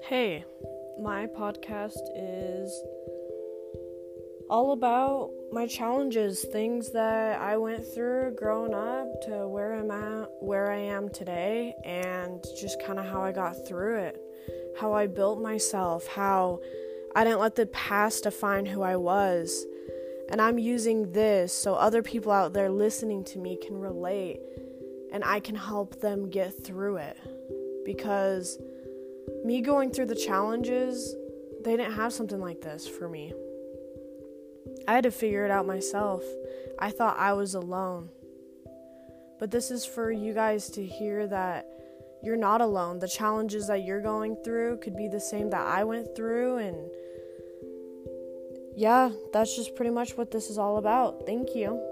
Hey, my podcast is all about my challenges, things that I went through growing up to where I am today, and just kind of how I got through it, how I built myself, how I didn't let the past define who I was. And I'm using this so other people out there listening to me can relate and I can help them get through it. Because me going through the challenges, they didn't have something like this for me. I had to figure it out myself. I thought I was alone. But this is for you guys to hear that you're not alone. The challenges that you're going through could be the same that I went through. And yeah, that's just pretty much what this is all about. Thank you.